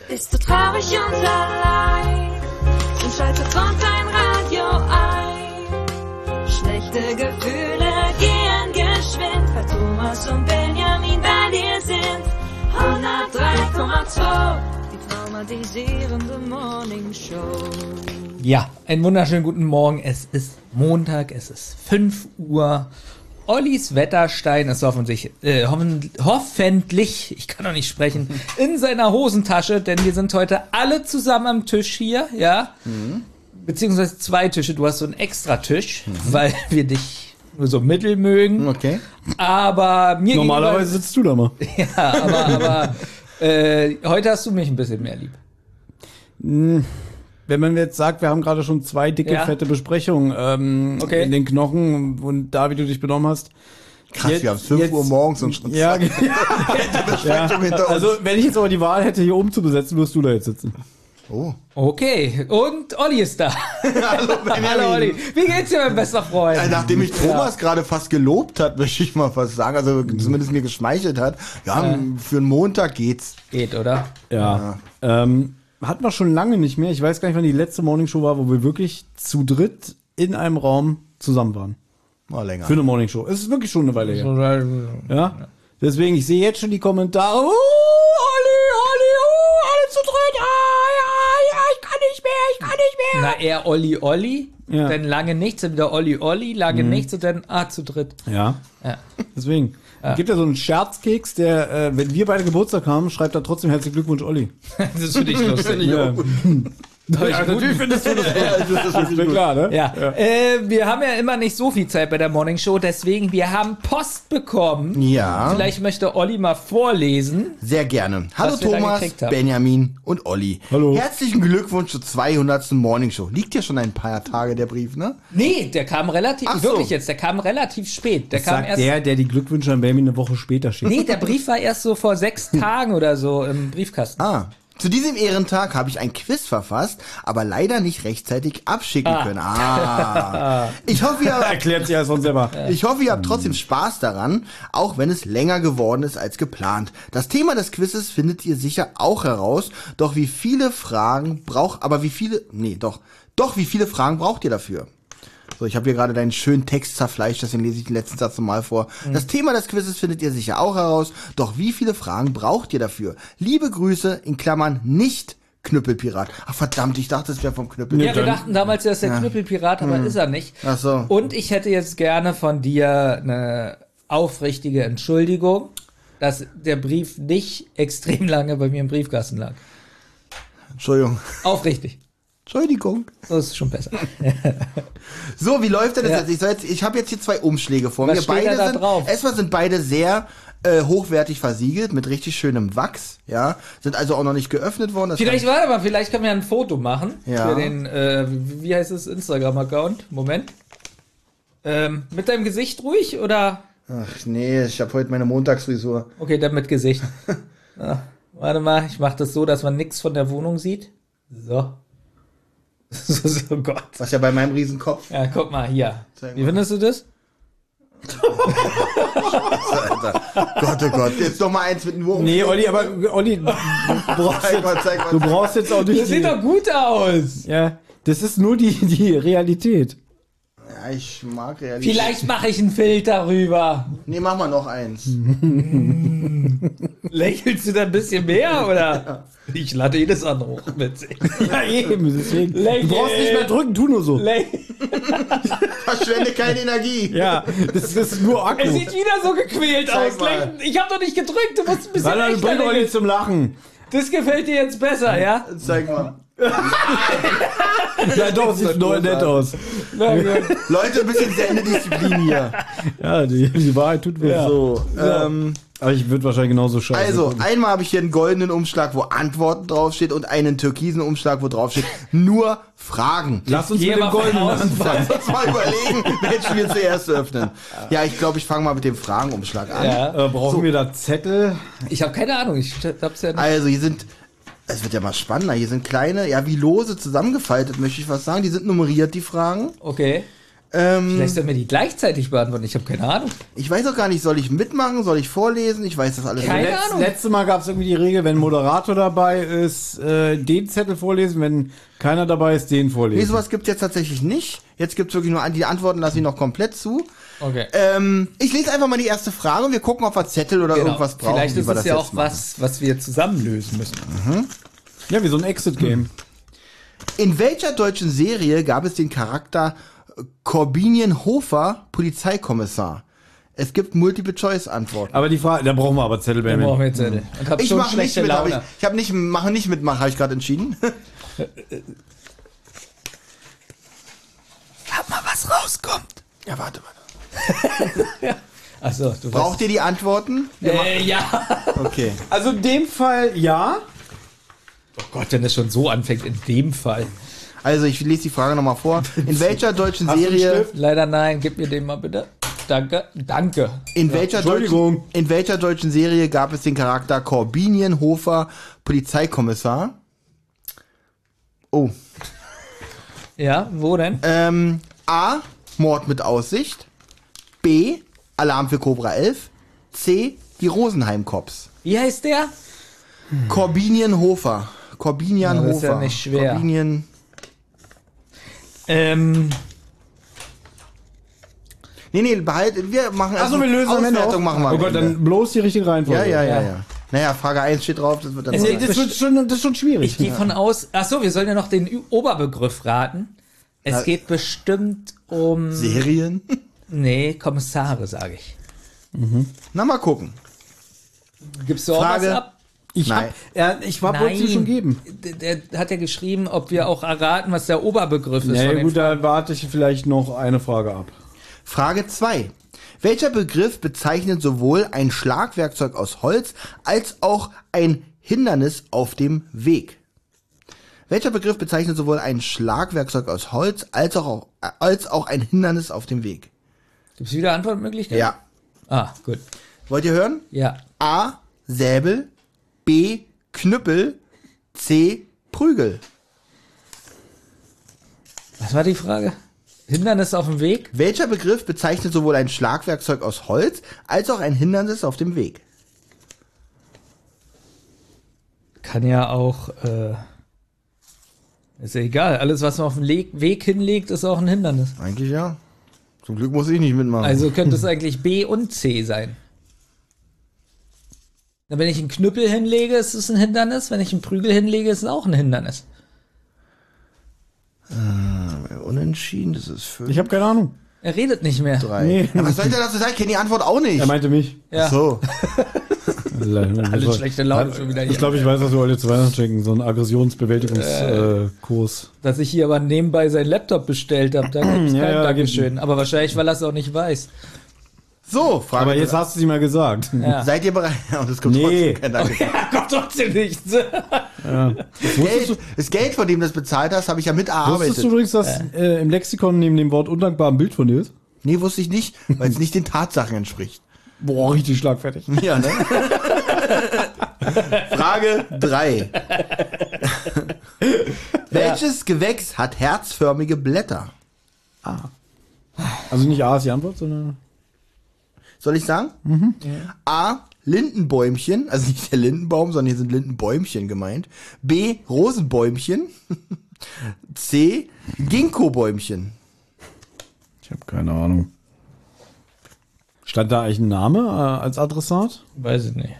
Bist du traurig und allein? Dann schaltet sonst ein Radio ein. Schlechte Gefühle gehen geschwind, weil Thomas und Benjamin bei dir sind. 103,2, die traumatisierende Morning Show. Ja, einen wunderschönen guten Morgen. Es ist Montag, es ist 5 Uhr. Ollis Wetterstein ist hoffentlich, ich kann noch nicht sprechen, in seiner Hosentasche, denn wir sind heute alle zusammen am Tisch hier, ja, beziehungsweise 2 Tische, du hast so einen Extra-Tisch, weil wir dich nur so mittel mögen. Okay. Aber mir normalerweise sitzt du da mal. Ja, aber heute hast du mich ein bisschen mehr lieb. Wenn man jetzt sagt, wir haben gerade schon 2 dicke, fette Besprechungen in den Knochen und da, wie du dich benommen hast. Krass, wir haben 5 Uhr morgens und schon 2 Besprechungen hinter uns. Also, wenn ich jetzt aber die Wahl hätte, hier oben zu besetzen, wirst du da jetzt sitzen. Oh. Okay, und Olli ist da. Hallo Olli. Wie geht's dir, mein bester Freund? Nachdem mich Thomas gerade fast gelobt hat, möchte ich mal fast sagen, also zumindest mir geschmeichelt hat, für einen Montag geht's. Geht, oder? Ja. Hatten wir schon lange nicht mehr. Ich weiß gar nicht, wann die letzte Morningshow war, wo wir wirklich zu dritt in einem Raum zusammen waren. Mal länger. Für eine Morningshow. Es ist wirklich schon eine Weile her. Ja? Deswegen, ich sehe jetzt schon die Kommentare. Olli, alle zu dritt. Ich kann nicht mehr. Na, eher Olli, dann lange nichts, dann wieder Olli, lange nichts und dann zu dritt. Ja. Deswegen. Es gibt ja so einen Scherzkeks, der, wenn wir beide Geburtstag haben, schreibt er trotzdem herzlichen Glückwunsch, Olli. Das finde ich lustig. Ja. Natürlich findest du das gut. Das ist mir klar, ne? Ja. Wir haben ja immer nicht so viel Zeit bei der Morning Show, deswegen, wir haben Post bekommen. Ja. Vielleicht möchte Olli mal vorlesen. Sehr gerne. Hallo Thomas, Benjamin und Olli. Hallo. Herzlichen Glückwunsch zur 200. Morning Show. Liegt ja schon ein paar Tage der Brief, ne? Nee, der kam relativ, der kam relativ spät. Der kam erst der die Glückwünsche an Benjamin eine Woche später schickt. Nee, der Brief war erst so vor 6 Tagen oder so im Briefkasten. Zu diesem Ehrentag habe ich ein Quiz verfasst, aber leider nicht rechtzeitig abschicken können. Ich hoffe, ihr erklärt sich ja sonst selber. Ich hoffe, ihr habt trotzdem Spaß daran, auch wenn es länger geworden ist als geplant. Das Thema des Quizzes findet ihr sicher auch heraus, wie viele Fragen braucht ihr dafür? So, ich habe hier gerade deinen schönen Text zerfleischt, deswegen lese ich den letzten Satz nochmal vor. Das Thema des Quizzes findet ihr sicher auch heraus, doch wie viele Fragen braucht ihr dafür? Liebe Grüße, in Klammern nicht Knüppelpirat. Ach verdammt, ich dachte, es wäre vom Knüppelpirat. Ja, wir dachten damals, er ist der Knüppelpirat, aber ist er nicht. Ach so. Und ich hätte jetzt gerne von dir eine aufrichtige Entschuldigung, dass der Brief nicht extrem lange bei mir im Briefkasten lag. Entschuldigung. Aufrichtig. Entschuldigung. Das ist schon besser. So, wie läuft denn das jetzt? Ich habe jetzt hier 2 Umschläge vor mir. Erstmal sind beide sehr hochwertig versiegelt mit richtig schönem Wachs, ja. Sind also auch noch nicht geöffnet worden. Vielleicht können wir ein Foto machen für den, wie heißt es, Instagram-Account. Moment. Mit deinem Gesicht ruhig, oder? Ach nee, ich habe heute meine Montagsfrisur. Okay, dann mit Gesicht. Warte mal, ich mache das so, dass man nichts von der Wohnung sieht. So. So Gott. Was ja bei meinem Riesenkopf. Ja, guck mal, hier. Wie findest du das? Alter. Gott, oh Gott. Jetzt noch mal eins mit einem Wurm. Nee, Olli, du brauchst jetzt auch nicht. Das sieht doch gut aus. Ja, das ist nur die Realität. Ja, ich mag Realität. Vielleicht mache ich einen Filter rüber. Nee, mach mal noch eins. Lächelst du da ein bisschen mehr, oder? Ja. Ich lade jedes andere hoch mit. Ja, eben, deswegen. Du brauchst nicht mehr drücken, tu nur so. Verschwende keine Energie. Ja, das ist nur Akku. Er sieht wieder so gequält aus. Ich hab doch nicht gedrückt, du musst ein bisschen Weil du bringst Olli zum Lachen. Das gefällt dir jetzt besser, ja? Zeig mal. Ja, doch, sieht nett aus. Leute, ein bisschen Sendedisziplin hier. Ja, die Wahrheit tut weh. So, aber ich würde wahrscheinlich genauso scheiße. Also, einmal habe ich hier einen goldenen Umschlag, wo Antworten draufsteht und einen türkisen Umschlag, wo draufsteht nur Fragen. Lass uns mit dem goldenen anfangen. Lass uns mal überlegen, welchen wir zuerst öffnen. Ja, ich glaube, ich fange mal mit dem Fragenumschlag an. Ja. Brauchen wir da Zettel? Ich habe keine Ahnung. Ich hab's ja nicht. Also, hier sind... Es wird ja mal spannender. Hier sind kleine, wie Lose zusammengefaltet, möchte ich was sagen. Die sind nummeriert, die Fragen. Okay. Vielleicht sollen wir die gleichzeitig beantworten. Ich habe keine Ahnung. Ich weiß auch gar nicht, soll ich mitmachen, soll ich vorlesen? Ich weiß das alles Keine nicht. Ahnung. Letztes Mal gab es irgendwie die Regel, wenn ein Moderator dabei ist, den Zettel vorlesen, wenn keiner dabei ist, den Nee, vorlesen. sowas gibt es jetzt tatsächlich nicht. Jetzt gibt es wirklich nur die Antworten, lasse ich noch komplett zu. Okay. Ich lese einfach mal die erste Frage und wir gucken, ob wir Zettel oder irgendwas brauchen. Vielleicht wie ist wir es das ja jetzt auch machen. was wir zusammen lösen müssen. Ja, wie so ein Exit-Game. In welcher deutschen Serie gab es den Charakter Corbinian-Hofer, Polizeikommissar? Es gibt Multiple-Choice-Antworten. Aber die Frage, da brauchen wir aber Zettel, Dann brauchen wir Benjamin. jetzt und hab Ich schon mache nicht schlechte mit, Laune. mache nicht mitmachen, habe ich gerade entschieden. Sag mal, was rauskommt. Ja, warte. Achso, du Braucht ihr die Antworten? ja. Okay. Also in dem Fall ja. Oh Gott, wenn das schon so anfängt, in dem Fall. Also ich lese die Frage nochmal vor. In welcher deutschen Hast du einen Serie... Stift? Leider nein, gib mir den mal bitte. Danke. Danke. In welcher Entschuldigung. deutschen Serie gab es den Charakter Corbinian-Hofer, Polizeikommissar? Oh. Ja, wo denn? A. Mord mit Aussicht. B. Alarm für Cobra 11. C. Die Rosenheim-Cops. Wie heißt der? Corbinian-Hofer. Corbinian-Hofer. Ja, das ist ja nicht schwer. Corbinian. Nee, behalten. Wir machen Achso, wir lösen am Ende Auswertung machen wir. Oh am Gott, Ende. dann bloß die richtige Reihenfolge. Ja. Naja, Frage 1 steht drauf, das wird dann... Nee, Das ist schon schwierig. Ich gehe von aus. Achso, wir sollen ja noch den Oberbegriff raten. Es geht bestimmt um. Serien? Nee, Kommissare, sage ich. Na, mal gucken. Gibst du auch Frage- was ab? Ich Nein. wollte es schon geben. Der hat ja geschrieben, ob wir auch erraten, was der Oberbegriff ist. Ja, von den gut, da warte ich vielleicht noch eine Frage ab. Frage 2. Welcher Begriff bezeichnet sowohl ein Schlagwerkzeug aus Holz als auch ein Hindernis auf dem Weg? Welcher Begriff bezeichnet sowohl ein Schlagwerkzeug aus Holz als auch ein Hindernis auf dem Weg? Gibt's wieder Antwortmöglichkeiten? Ja. Ah, gut. Wollt ihr hören? Ja. A. Säbel. B. Knüppel. C. Prügel. Was war die Frage? Hindernis auf dem Weg? Welcher Begriff bezeichnet sowohl ein Schlagwerkzeug aus Holz als auch ein Hindernis auf dem Weg? Kann ja auch, ist ja egal. Alles, was man auf dem Weg hinlegt, ist auch ein Hindernis. Eigentlich ja. Zum Glück muss ich nicht mitmachen. Also könnte es eigentlich B und C sein. Na, wenn ich einen Knüppel hinlege, ist es ein Hindernis. Wenn ich einen Prügel hinlege, ist es auch ein Hindernis. Unentschieden, das ist 5, Ich habe keine Ahnung. Er redet nicht mehr. 3. Nee. Ja, was soll ich denn dazu sagen? Ich kenne die Antwort auch nicht. Er meinte mich. Ja. So. Alle schlechte Laune schon wieder hier. Ich glaube, ich weiß, was wir heute zu Weihnachten schenken. So ein Aggressionsbewältigungskurs. Dass ich hier aber nebenbei seinen Laptop bestellt habe. Da gibt's kein Ja, Dankeschön. Aber wahrscheinlich, weil er es auch nicht weiß. So, Frage. Aber jetzt hast du sie mal gesagt. Ja. Seid ihr bereit? Ja, und es kommt Nee. trotzdem kein Danke. Ja, kommt trotzdem nichts. Das Geld, von dem du das bezahlt hast, habe ich ja Wusstest mitarbeitet. du übrigens, dass im Lexikon neben dem Wort undankbar ein Bild von dir ist? Nee, wusste ich nicht, weil es nicht den Tatsachen entspricht. Boah, richtig schlagfertig. Ja, ne? Frage 3. Welches Gewächs hat herzförmige Blätter? Also nicht A ist die Antwort, sondern... Soll ich sagen? A. Lindenbäumchen, also nicht der Lindenbaum, sondern hier sind Lindenbäumchen gemeint. B. Rosenbäumchen. C. Ginkgobäumchen. Ich habe keine Ahnung. Stand da eigentlich ein Name als Adressat? Weiß ich nicht.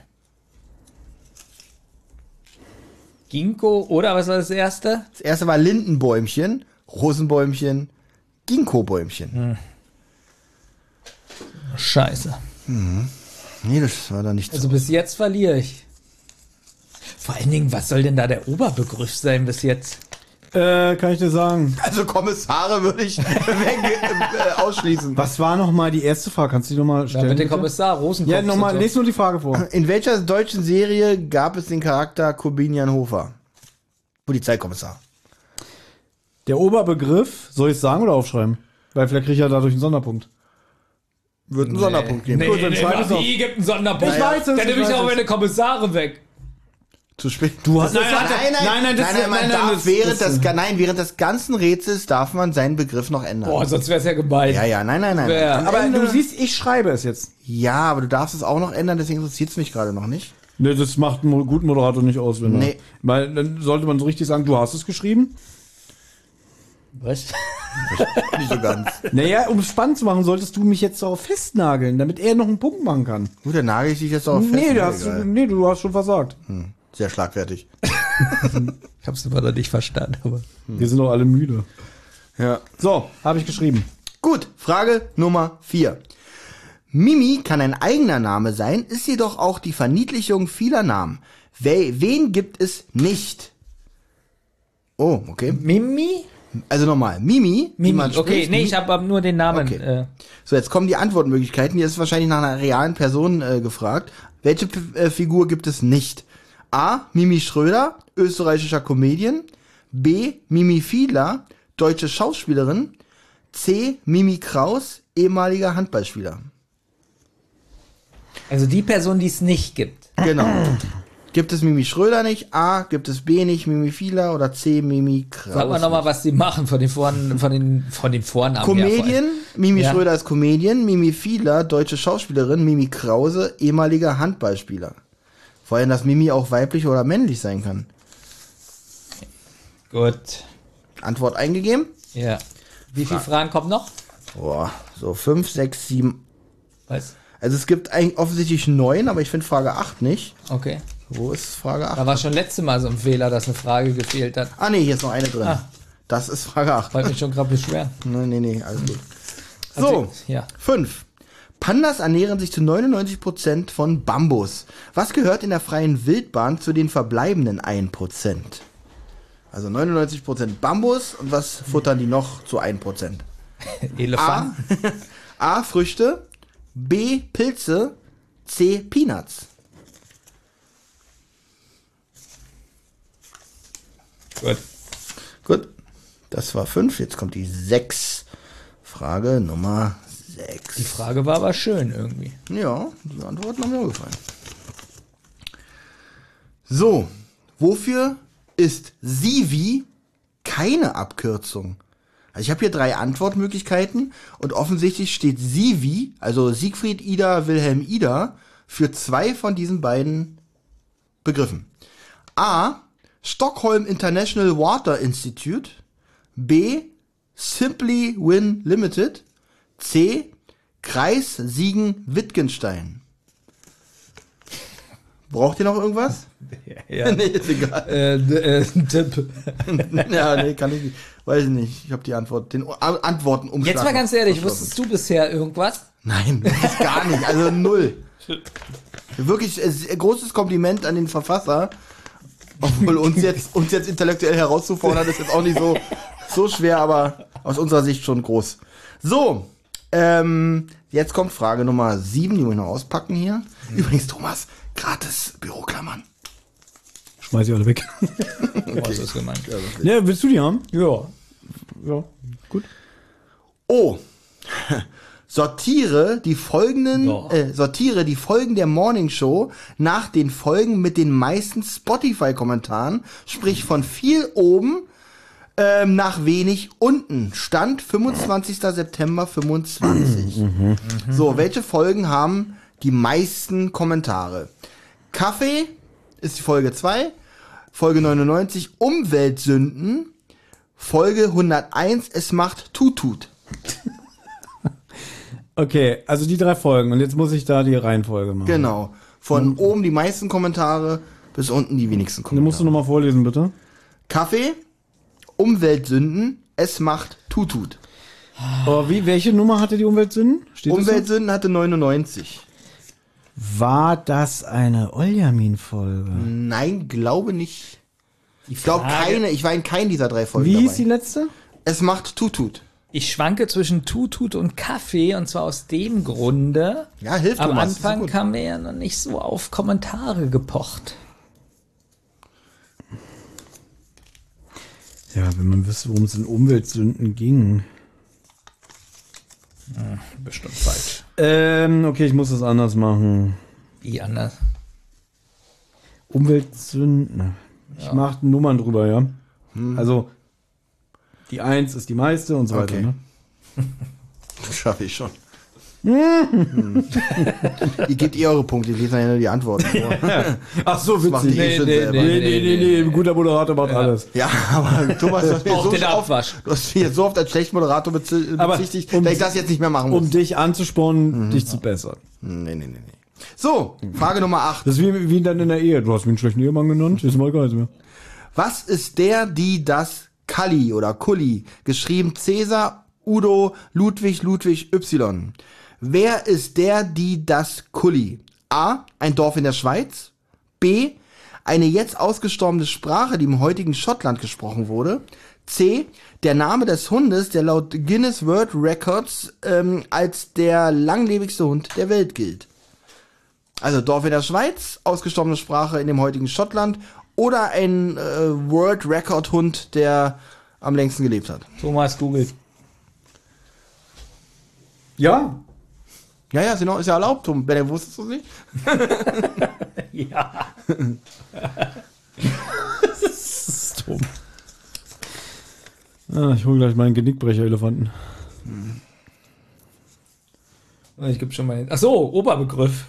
Ginkgo oder was war das erste? Das erste war Lindenbäumchen, Rosenbäumchen, Ginkgobäumchen. Scheiße. Nee, das war da nicht Also so. bis jetzt verliere ich. Vor allen Dingen, was soll denn da der Oberbegriff sein bis jetzt? Kann ich dir sagen. Also Kommissare würde ich ausschließen. Was war nochmal die erste Frage? Kannst du die nochmal Da stellen? mit dem bitte? Kommissar Rosenkopf. Ja, nochmal, und so. lese nur die Frage vor. In welcher deutschen Serie gab es den Charakter Corbinian Hofer? Polizeikommissar. Der Oberbegriff, soll ich es sagen oder aufschreiben? Weil vielleicht kriege ich ja dadurch einen Sonderpunkt. Wird einen Sonderpunkt geben. Nee, Gut, dann schreib es auf. Wie gibt einen Sonderpunkt? Ich weiß es, Dann ich nehme ich weiß auch es. meine Kommissare weg. Zu spät. Du hast- Das ist- während des ganzen Rätsels darf man seinen Begriff noch ändern. Boah, sonst wäre es ja gemein. Ja, nein. Am Aber Ende- du siehst, ich schreibe es jetzt. Ja, aber du darfst es auch noch ändern, deswegen interessiert es mich gerade noch nicht. Ne, das macht einen guten Moderator nicht aus, wenn Nee. Weil dann sollte man so richtig sagen, du hast es geschrieben. Was? Nicht so ganz. Naja, um es spannend zu machen, solltest du mich jetzt darauf festnageln, damit er noch einen Punkt machen kann. Gut, dann nagel ich dich jetzt auch fest. Du hast schon versagt. Sehr schlagfertig. Ich hab's immer noch nicht verstanden, aber. Wir sind doch alle müde. Ja. So, habe ich geschrieben. Gut, Frage Nummer 4. Mimi kann ein eigener Name sein, ist jedoch auch die Verniedlichung vieler Namen. Wen gibt es nicht? Oh, okay. Mimi? Also nochmal, Mimi. wie Mimi, man okay, spricht, nee, ich habe nur den Namen. Okay. So, jetzt kommen die Antwortmöglichkeiten. Hier ist wahrscheinlich nach einer realen Person gefragt. Welche Figur gibt es nicht? A. Mimi Schröder, österreichischer Comedian. B. Mimi Fiedler, deutsche Schauspielerin. C. Mimi Kraus, ehemaliger Handballspieler. Also die Person, die es nicht gibt. Genau. Gibt es Mimi Schröder nicht? A. Gibt es B nicht? Mimi Fiedler oder C. Mimi Kraus? Sag mal nochmal, nicht? was die machen von den Vornamen her. Comedian, Mimi Ja. Schröder ist Comedian, Mimi Fiedler, deutsche Schauspielerin, Mimi Krause, ehemaliger Handballspieler. Vor allem, dass Mimi auch weiblich oder männlich sein kann. Gut. Antwort eingegeben? Ja. Wie viele Fragen kommen noch? Boah, so 5, 6, 7. Was? Also es gibt eigentlich offensichtlich 9, aber ich finde Frage 8 nicht. Okay. Wo ist Frage 8? Da war schon letztes Mal so ein Fehler, dass eine Frage gefehlt hat. Ah nee, hier ist noch eine drin. Ah. Das ist Frage 8. Wollte mich schon gerade beschweren. Nee, alles gut. Also, So, ja. 5. Pandas ernähren sich zu 99% von Bambus. Was gehört in der freien Wildbahn zu den verbleibenden 1%? Also 99% Bambus und was futtern die noch zu 1%? Elefant. A. Früchte. B. Pilze. C. Peanuts. Gut. Gut, das war 5. Jetzt kommt die 6. Frage Nummer 6. Die Frage war aber schön irgendwie. Ja, die Antworten haben mir auch gefallen. So, wofür ist Sivi keine Abkürzung? Also ich habe hier 3 Antwortmöglichkeiten und offensichtlich steht Sivi, also Siegfried Ida Wilhelm Ida, für 2 von diesen beiden Begriffen. A. Stockholm International Water Institute. B. Simply Win Limited. C. Kreis Siegen-Wittgenstein. Braucht ihr noch irgendwas? Ja. Nee, ist egal. Tipp. Ja, nee, kann ich nicht. Weiß ich nicht. Ich habe die Antwort, den Antwortenumschlag. Jetzt mal ganz ehrlich, verschlossen. wusstest du bisher irgendwas? Nein, wirklich gar nicht. Also 0. Wirklich großes Kompliment an den Verfasser. Obwohl uns jetzt intellektuell herauszufordern, ist jetzt auch nicht so schwer, aber aus unserer Sicht schon groß. So, jetzt kommt Frage Nummer 7, die muss ich noch auspacken hier. Übrigens, Thomas, gratis Büroklammern. Schmeiß ich alle weg. Oh, so ist gemeint. Ja, willst du die haben? Ja. Ja, gut. Oh, sortiere die Folgen der Morning Show nach den Folgen mit den meisten Spotify-Kommentaren, sprich von viel oben nach wenig unten. Stand 25. September 25. So, welche Folgen haben die meisten Kommentare? Kaffee ist die Folge 2, Folge 99 Umweltsünden, Folge 101 Es macht Tutut. Okay, also die 3 Folgen. Und jetzt muss ich da die Reihenfolge machen. Genau. Von oben die meisten Kommentare bis unten die wenigsten Dann Kommentare. musst du nochmal vorlesen, bitte. Kaffee, Umweltsünden, es macht Tutut. Aber welche Nummer hatte die Umweltsünden? Steht das Umweltsünden hatte 99. so? War das eine Oljamin-Folge? Nein, glaube nicht. Ich glaube keine, ich war in keinen dieser 3 Folgen Wie dabei. hieß die letzte? Es macht Tutut. Ich schwanke zwischen Tutut und Kaffee und zwar aus dem Grunde, Ja, hilft am Thomas, Anfang ist gut. kam mir ja noch nicht so auf Kommentare gepocht. Ja, wenn man wüsste, worum es in Umweltsünden ging. Bestimmt falsch. Okay, ich muss das anders machen. Wie anders? Umweltsünden. Ich mache Nummern drüber, ja. Also, die 1 ist die meiste und so weiter. Okay. Ne? Das schaffe ich schon. Ihr gebt eure Punkte, ich lese dann ja nur die Antworten vor. Ach so, Das macht witzig. ihr schon selber. Nee, ein guter Moderator macht alles. Ja, aber Thomas, du hast mir Auch so den oft, Abwasch. du hast mich jetzt so oft als schlechten Moderator Aber bezichtigt, um- dass ich das jetzt nicht mehr machen muss. Um dich anzuspornen, dich zu bessern. Nee. So, Frage Nummer 8. Das ist wie dann in der Ehe. Du hast mich einen schlechten Ehemann genannt, ist mal gar nicht mehr. Was ist der, die, das Kalli oder Kulli? Geschrieben Cäsar, Udo, Ludwig, Y. Wer ist der, die, das Kulli? A. Ein Dorf in der Schweiz. B. Eine jetzt ausgestorbene Sprache, die im heutigen Schottland gesprochen wurde. C. Der Name des Hundes, der laut Guinness World Records als der langlebigste Hund der Welt gilt. Also Dorf in der Schweiz, ausgestorbene Sprache in dem heutigen Schottland oder ein World Record Hund, der am längsten gelebt hat. Thomas googelt. Ja. Ja, ist ja erlaubt, Tom. Ben, wusstest du es nicht? Ja. Das ist dumm. Ich hole gleich meinen Genickbrecher-Elefanten. Ich gebe schon mal hin. Ach so, Oberbegriff.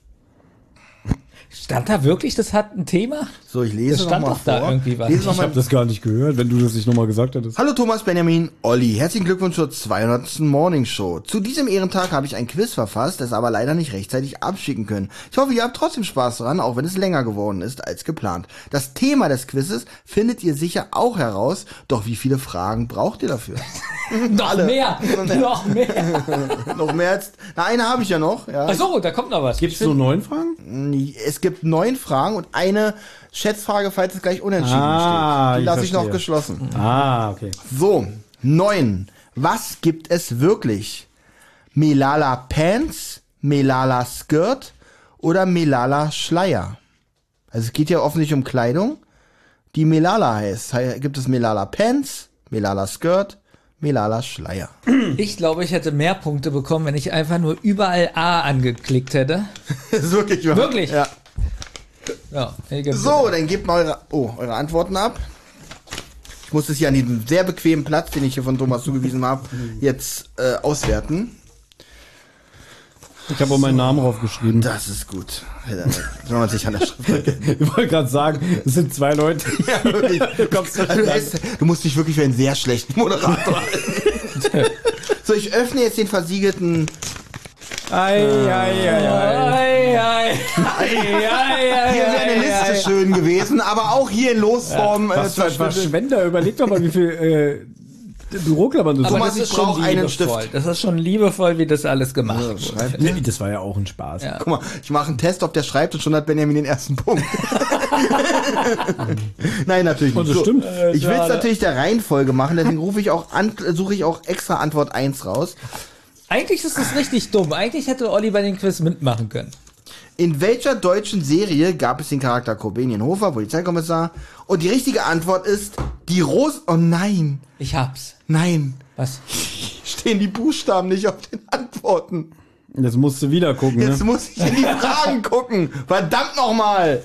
Stand da wirklich, das hat ein Thema? So, ich lese Das stand noch mal doch da vor. irgendwie was. Lese noch Ich mal habe das gar nicht gehört, wenn du das nicht nochmal gesagt hättest. Hallo Thomas, Benjamin, Olli. Herzlichen Glückwunsch zur 200. Morning Show. Zu diesem Ehrentag habe ich ein Quiz verfasst, das aber leider nicht rechtzeitig abschicken können. Ich hoffe, ihr habt trotzdem Spaß dran, auch wenn es länger geworden ist als geplant. Das Thema des Quizzes findet ihr sicher auch heraus, doch wie viele Fragen braucht ihr dafür? Noch mehr. Noch mehr. Noch mehr als... Na, eine habe ich ja noch. Ja. Ach so, da kommt noch was. Gibt's so 9 Fragen? Es gibt 9 Fragen und eine Schätzfrage, falls es gleich unentschieden Ah, steht. Die ich lasse ich noch verstehe. geschlossen. Ah, okay. So, 9. Was gibt es wirklich? Melala Pants, Melala Skirt oder Melala Schleier? Also es geht ja offensichtlich um Kleidung, die Melala heißt. Gibt es Melala Pants, Melala Skirt, Melala Schleier? Ich glaube, ich hätte mehr Punkte bekommen, wenn ich einfach nur überall A angeklickt hätte. Das ist wirklich wahr. Wirklich? Ja. Ja, hier gibt's So, dann gebt mal eure Antworten ab. Ich muss es hier an diesem sehr bequemen Platz, den ich hier von Thomas zugewiesen habe, jetzt auswerten. Ich habe auch meinen Namen draufgeschrieben. Das ist gut. Wenn man sich an der Schrift Ich wollte gerade sagen, es sind 2 Leute. Ja, wirklich. Du musst dich wirklich für einen sehr schlechten Moderator halten. So, ich öffne jetzt den versiegelten. Ei. Hier wäre eine Liste schön gewesen, aber auch hier in Losform. Was für ein Verschwender. Überleg doch mal, wie viel Büroklammern du Aber Thomas, das ist ich schon brauch einen liebevoll. Stift. Das ist schon liebevoll, wie das alles gemacht wurde. Schreibt. Nee, das war ja auch ein Spaß. Ja. Guck mal, ich mache einen Test, ob der schreibt und schon hat Benjamin den ersten Punkt. Nein, natürlich nicht. Und das stimmt. Ich will es natürlich der Reihenfolge machen, deswegen suche ich auch extra Antwort 1 raus. Eigentlich ist das richtig dumm. Eigentlich hätte Olli bei den Quiz mitmachen können. In welcher deutschen Serie gab es den Charakter Korbenienhofer, Polizeikommissar? Und die richtige Antwort ist die Rose. Oh nein, Ich hab's. nein. Was? Stehen die Buchstaben nicht auf den Antworten. Jetzt musst du wieder gucken, Jetzt ne? muss ich in die Fragen gucken. Verdammt nochmal.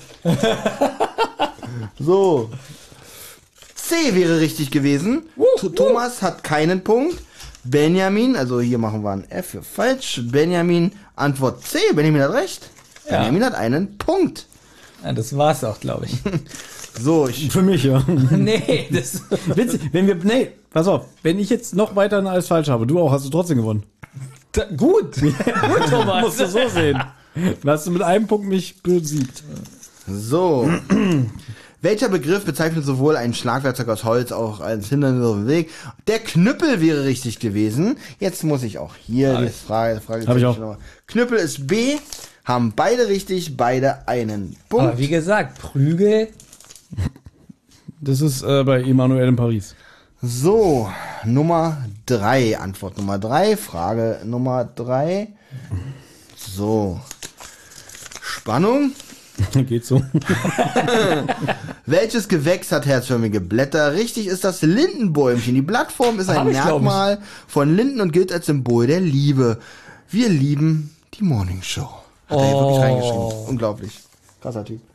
So. C wäre richtig gewesen. Thomas hat keinen Punkt. Benjamin, also hier machen wir ein F für falsch. Benjamin, Antwort C. Benjamin hat recht. Ja. Benjamin hat einen Punkt. Ja, das war's auch, glaube ich. So, ich Für mich, ja. Nee, das. Witzig, pass auf, wenn ich jetzt noch weiter als falsch habe, du auch, hast du trotzdem gewonnen. Gut. Gut, Thomas. Musst du so sehen. Dann hast du mit einem Punkt mich besiegt. So. Welcher Begriff bezeichnet sowohl ein Schlagwerkzeug aus Holz auch als Hindernis auf dem Weg? Der Knüppel wäre richtig gewesen. Jetzt muss ich auch hier die Frage Hab ich auch. noch. Knüppel ist B. Haben beide richtig, beide einen Punkt. Aber wie gesagt, Prügel. Das ist bei Emmanuel in Paris. So, Nummer 3. Antwort Nummer 3. Frage Nummer 3. So. Spannung. Geht so. Welches Gewächs hat herzförmige Blätter? Richtig ist das Lindenbäumchen. Die Blattform ist ein Hab ich, glaub ich. Merkmal von Linden und gilt als Symbol der Liebe. Wir lieben die Morning Show. Hat er hier wirklich reingeschrieben. Unglaublich. Krasser Typ.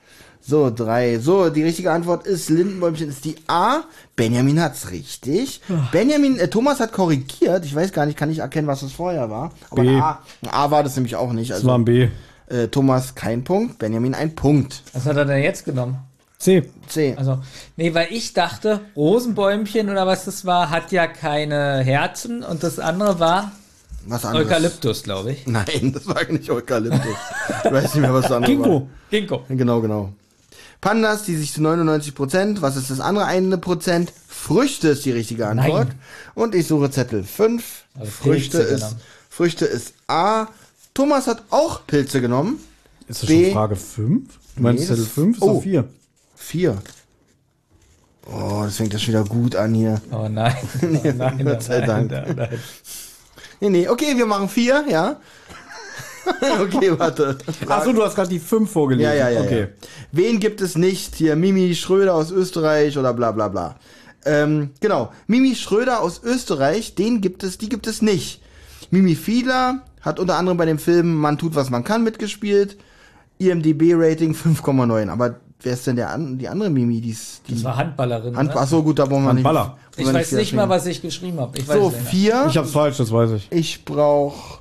So, 3. So, die richtige Antwort ist, Lindenbäumchen ist die A. Benjamin hat's richtig. Thomas hat korrigiert. Ich weiß gar nicht, kann ich erkennen, was das vorher war. Aber B. ein A war das nämlich auch nicht. Das war ein B. Thomas kein Punkt, Benjamin ein Punkt. Was hat er denn jetzt genommen? C. C. Also, nee, weil ich dachte, Rosenbäumchen oder was das war, hat ja keine Herzen und das andere war Was anderes? Eukalyptus, glaube ich. Nein, das war nicht Eukalyptus. Ich weiß nicht mehr, was das andere Ginkgo. Ginkgo. war. Genau. Pandas, die sich zu 99%. Was ist das andere 1%? Früchte ist die richtige Antwort. Nein. Und ich suche Zettel 5. Also Früchte Pilze ist, genommen. Früchte ist A. Thomas hat auch Pilze genommen. Ist das B. schon Frage 5? Du meinst Nee, Zettel das- 5? Ist Oh. doch 4. 4. Oh, das fängt ja schon wieder gut an hier. Oh nein. Oh nein, Gott sei Dank. nein. Nee, okay, wir machen 4, ja. Okay, warte. Achso, du hast gerade die 5 vorgelesen. Ja. Okay. Ja. Wen gibt es nicht? Hier Mimi Schröder aus Österreich oder bla bla bla. Genau. Mimi Schröder aus Österreich, die gibt es nicht. Mimi Fiedler hat unter anderem bei dem Film Man tut, was man kann mitgespielt. IMDb-Rating 5,9. Aber wer ist denn die andere Mimi? Das war Handballerin. ne? Achso, gut, da wollen wir Handballer. nicht. Ich weiß nicht mal, was ich geschrieben habe. So, 4. Ich hab's falsch, das weiß ich. Ich brauche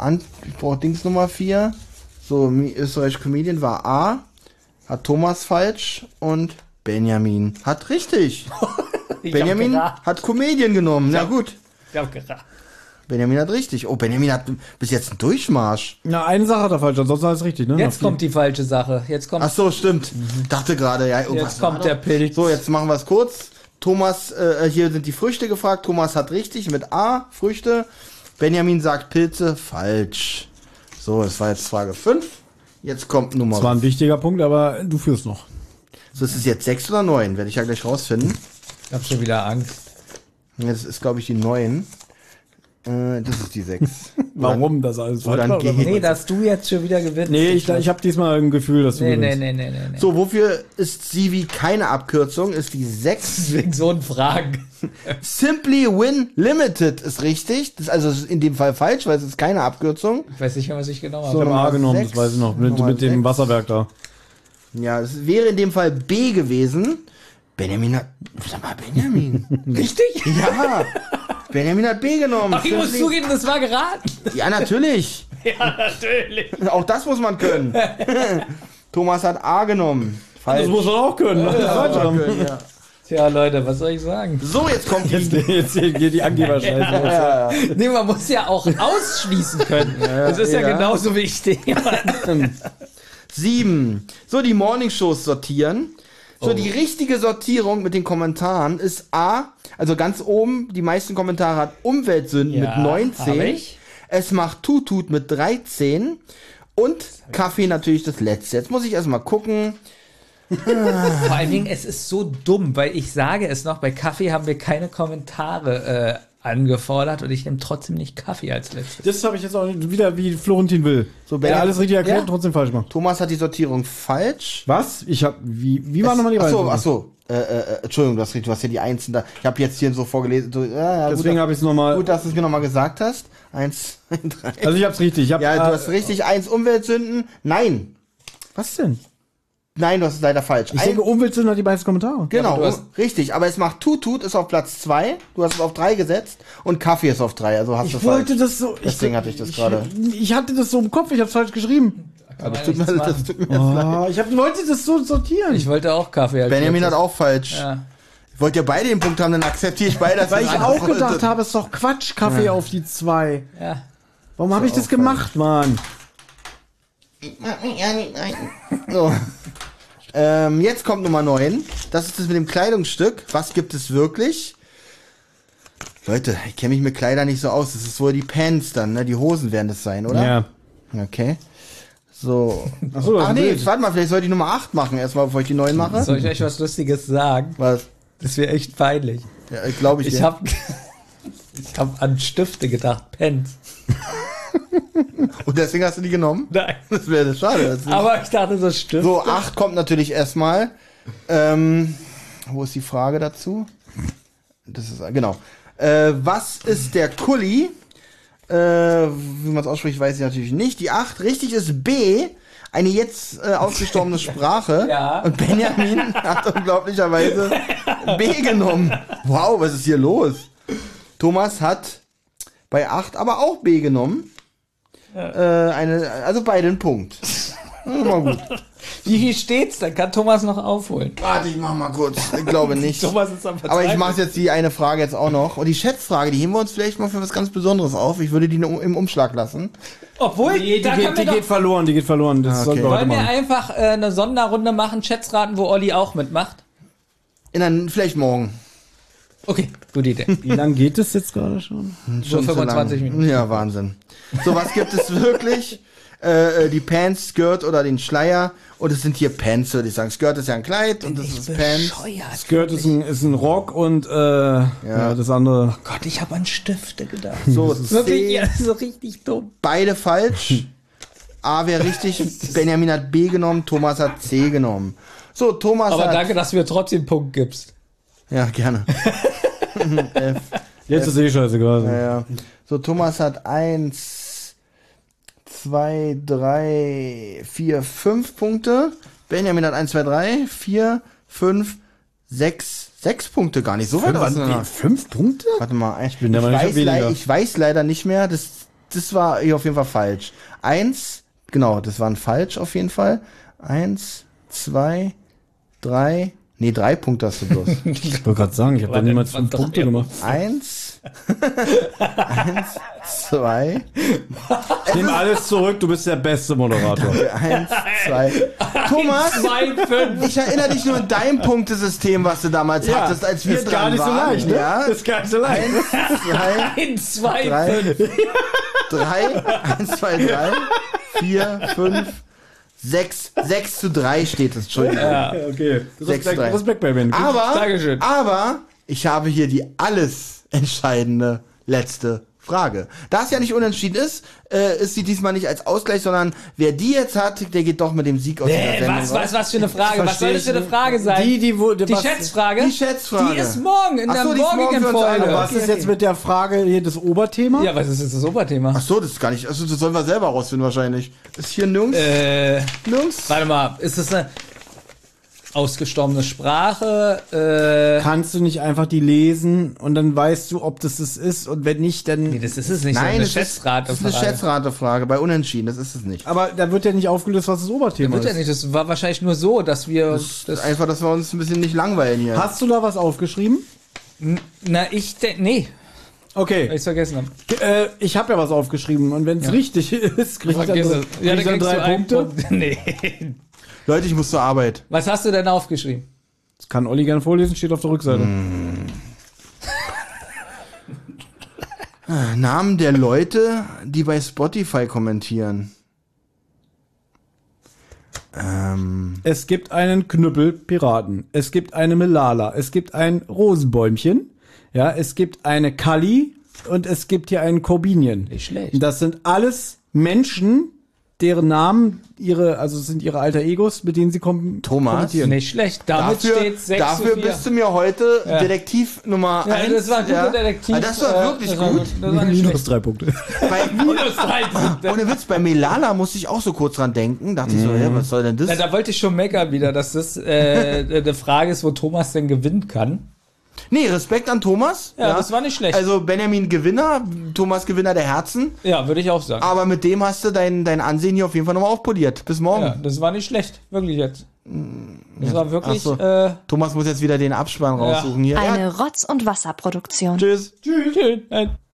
Dings Nummer 4. So, Österreich Comedian war A. Hat Thomas falsch. Und Benjamin hat richtig. Benjamin hat Comedian genommen. Na gut. Ich hab geraten. Benjamin hat richtig. Oh, Benjamin hat bis jetzt einen Durchmarsch. Na, eine Sache hat er falsch, ansonsten alles richtig, ne? Jetzt kommt die falsche Sache. Jetzt kommt, Ach so, stimmt. Dachte gerade, ja. irgendwas jetzt war kommt doch. der Pilz. So, jetzt machen wir es kurz. Thomas, hier sind die Früchte gefragt. Thomas hat richtig mit A, Früchte. Benjamin sagt Pilze, falsch. So, das war jetzt Frage 5. Jetzt kommt Nummer. Das war ein wichtiger Punkt, aber du führst noch. So, ist es jetzt 6 oder 9? Werde ich ja gleich rausfinden. Ich hab schon wieder Angst. Ja, das ist, glaube ich, die 9. Das ist die 6. Warum das alles Oder ein falsch war? G. Nee, dass du jetzt schon wieder gewinnst. Nee, ich habe diesmal ein Gefühl, dass du Nee. gewinnst. So, wofür ist Sivi keine Abkürzung? Ist die 6. Deswegen so ein Fragen. Simply Win Limited ist richtig. Das ist also in dem Fall falsch, weil es ist keine Abkürzung. Ich weiß nicht mehr, was ich genommen So, habe. Ich habe A Nummer genommen, 6. das weiß ich noch, mit Nummer dem 6. Wasserwerk da. Ja, es wäre in dem Fall B gewesen. Benjamin hat. Sag mal, Benjamin. Richtig? Ja. Benjamin hat B genommen. Ach, ich muss Simply- zugeben, das war geraten. Ja, natürlich. Ja, natürlich. Auch das muss man können. Thomas hat A genommen. Falsch. Das muss man auch können. Ne? Ja. Tja, Leute, was soll ich sagen? So, jetzt kommt die. Jetzt geht die Angeberscheiße. Nee, man muss ja auch ausschließen können. Das ist ja Ja. genauso wichtig. 7. So, die Morningshows sortieren. So, die richtige Sortierung mit den Kommentaren ist A, also ganz oben, die meisten Kommentare hat Umweltsünden Ja, mit 19. hab ich. Es macht Tutut mit 13. Und Kaffee natürlich das letzte. Jetzt muss ich erstmal gucken. Vor allen Dingen, es ist so dumm, weil ich sage es noch, bei Kaffee haben wir keine Kommentare angefordert und ich nehme trotzdem nicht Kaffee als letztes. Das habe ich jetzt auch wieder wie Florentin will. So, Der alles richtig erklärt, Ja. trotzdem falsch macht. Thomas hat die Sortierung falsch. Was? Ich habe wie war nochmal die Reihenfolge? Achso. Entschuldigung, du hast hier die Einsen da. Ich habe jetzt hier so vorgelesen. So, ja, Deswegen habe ich es nochmal. gut, dass du es mir nochmal gesagt hast. 1, 2, 3. Also ich hab's richtig. Ich hab, Ja, du hast richtig. 1 Umweltsünden. Nein. Was denn? Nein, du hast es leider falsch. Ich denke, Umweltsünder hat die meisten Kommentare. Genau, aber du hast- richtig. Aber es macht Tutut, ist auf Platz 2. Du hast es auf 3 gesetzt. Und Kaffee ist auf 3. Also hast du Ich wollte falsch. das so. Deswegen hatte ich das gerade. Ich hatte das so im Kopf, ich hab's falsch geschrieben. Aber das tut mir jetzt leid. Oh, wollte das so sortieren. Ich wollte auch Kaffee als Benjamin hat letztes. auch falsch. Ja. Wollt ihr beide den Punkt haben, dann akzeptiere ich beide. dass Weil ihr ich das auch andere gedacht wolltet. habe, es ist doch Quatsch, Kaffee auf die 2. Ja. Warum habe ich das gemacht, Mann? So. Jetzt kommt Nummer 9. Das ist das mit dem Kleidungsstück. Was gibt es wirklich? Leute, ich kenne mich mit Kleidern nicht so aus. Das ist wohl die Pants dann, ne? Die Hosen werden das sein, oder? Ja. Okay. So. Achso, das Ach ist nee, Bild. warte mal, vielleicht sollte ich Nummer 8 machen, erstmal, bevor ich die 9 mache. Soll ich euch was Lustiges sagen? Was? Das wäre echt peinlich. Ja, glaube ich Ich dir. habe ich hab an Stifte gedacht, Pens. Und deswegen hast du die genommen? Nein. Das wäre schade. Das ist Aber ich dachte so Stifte. so, 8 kommt natürlich erstmal. Wo ist die Frage dazu? Das ist, genau. Was ist der Kulli? Wie man es ausspricht, weiß ich natürlich nicht. Die 8, richtig ist B. eine jetzt ausgestorbene Sprache. Ja. Und Benjamin hat unglaublicherweise B genommen. Wow, was ist hier los? Thomas hat bei 8 aber auch B genommen. Also beide einen Punkt. Mal gut. Wie viel steht's? Dann kann Thomas noch aufholen. Warte, ich mach mal kurz. Ich glaube nicht. Thomas ist am Aber ich mache jetzt die eine Frage jetzt auch noch. Und die Schätzfrage, die heben wir uns vielleicht mal für was ganz Besonderes auf. Ich würde die im Umschlag lassen. Obwohl, Die da können wir geht doch, verloren, die geht verloren. Das Okay. sollten wir heute wollen wir machen. einfach eine Sonderrunde machen, Schätzraten, wo Olli auch mitmacht? Vielleicht morgen. Okay, gute Idee. Wie lange geht es jetzt gerade schon? So Schon zu 25 lang. Minuten. Ja, Wahnsinn. So, was gibt es wirklich? Die Pants, Skirt oder den Schleier. Und es sind hier Pants, würde ich sagen. Skirt ist ja ein Kleid und das ist Pants. Bescheuert. Skirt ist ein Rock und ja, das andere. Gott, ich habe an Stifte gedacht. So, Wirklich, C, ja, so richtig dumm. beide falsch. A wäre richtig. Benjamin hat B genommen, Thomas hat C genommen. So, Thomas Aber hat... danke, dass du mir trotzdem einen Punkt gibst. Ja, gerne. F. Jetzt ist eh scheißegal. Ja. So, Thomas hat 1, 2, 3, 4, 5 Punkte. Benjamin hat 1, 2, 3, 4, 5, 6 Punkte. Gar nicht so weit auseinander. 5 Punkte? Warte mal. Ich bin der Meinung, ich hab weniger. Ich weiß leider nicht mehr. Das war hier auf jeden Fall falsch. 1, genau, das waren falsch auf jeden Fall. 1, 2, 3, nee, 3 Punkte hast du bloß. Ich wollte gerade sagen, ich habe da niemals 5 Punkte gemacht. 1, 2, Ich nehme alles zurück, du bist der beste Moderator. 1, 2. Thomas, 2, 5. ich erinnere dich nur an dein Punktesystem, was du damals hattest, als wir ist dran gar nicht so waren. leicht, ne? Ja? Ist gar nicht so leicht. 1, 2, 1, 2, 3, 5. 1, 2, 3, 4, 5, 6 zu 3 steht es, Entschuldigung. Okay. 6-3. Respekt bei mir. Dankeschön. Aber ich habe hier die alles entscheidende letzte Frage. Da es ja nicht unentschieden ist sie diesmal nicht als Ausgleich, sondern wer die jetzt hat, der geht doch mit dem Sieg aus dieser Sendung raus. Was für eine Frage? Was soll das für eine Frage sein? Die Schätzfrage? Die Schätzfrage. Die ist morgen in Ach der so, die ist morgen morgigen für uns alle. Folge. Was ist jetzt mit der Frage hier das Oberthema? Ja, was ist jetzt das Oberthema? Ach so, das ist gar nicht. Also das sollen wir selber rausfinden wahrscheinlich. Ist hier nirgends. Nirgends. Warte mal, ist das eine ausgestorbene Sprache? Kannst du nicht einfach die lesen und dann weißt du, ob das ist und wenn nicht, dann... Nee, das ist es nicht. Nein, das das ist eine ist eine Schätzratefrage. Bei Unentschieden, das ist es nicht. Aber da wird ja nicht aufgelöst, was das Oberthema Wird ja ist. nicht. Das war wahrscheinlich nur so, dass wir Das ist einfach, dass wir uns ein bisschen nicht langweilen hier. Hast du da was aufgeschrieben? Na, ich denke, nee, weil Okay. ich es vergessen habe. Ich habe ja was aufgeschrieben und wenn es richtig ist, krieg ich dann, Vergiss es. Ja, krieg ich dann dann kriegst du 3 einen Punkte. Punkt. Nee. Leute, ich muss zur Arbeit. Was hast du denn aufgeschrieben? Das kann Olli gerne vorlesen, steht auf der Rückseite. Namen der Leute, die bei Spotify kommentieren. Es gibt einen Knüppelpiraten. Es gibt eine Melala. Es gibt ein Rosenbäumchen. Ja, es gibt eine Kalli und es gibt hier einen Corbinian. Nicht schlecht. Das sind alles Menschen, deren Namen sind ihre alter Egos, mit denen sie kommentieren. Nicht schlecht. Damit steht 6 dafür zu 4. bist du mir heute Detektiv Nummer 1. Ja, das war ein guter Detektiv. Ah, das war wirklich das war gut. Das war nicht Minus schlecht. 3 Punkte. Bei, Minus 3 Punkte. ohne Witz, bei Melala musste ich auch so kurz dran denken. Dachte ich so, was soll denn das? Na, da wollte ich schon meckern wieder, dass das eine Frage ist, wo Thomas denn gewinnen kann. Nee, Respekt an Thomas. Ja, das war nicht schlecht. Also Benjamin Gewinner, Thomas Gewinner der Herzen. Ja, würde ich auch sagen. Aber mit dem hast du dein Ansehen hier auf jeden Fall nochmal aufpoliert. Bis morgen. Ja, das war nicht schlecht. Wirklich jetzt. Das war wirklich. Ach so. Thomas muss jetzt wieder den Abspann raussuchen hier. Eine Rotz- und Wasserproduktion. Tschüss. Tschüss.